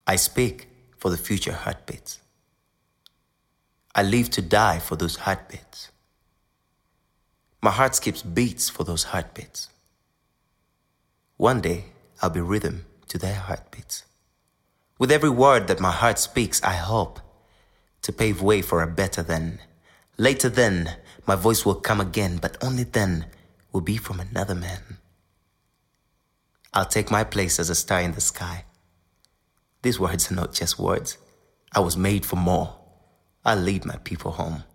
I speak for the future heartbeats. I live to die for those heartbeats. My heart skips beats for those heartbeats. One day, I'll be rhythm to their heartbeats. With every word that my heart speaks, I hope to pave way for a better then. Later then, my voice will come again, but only then will be from another man. I'll take my place as a star in the sky. These words are not just words. I was made for more. I'll lead my people home.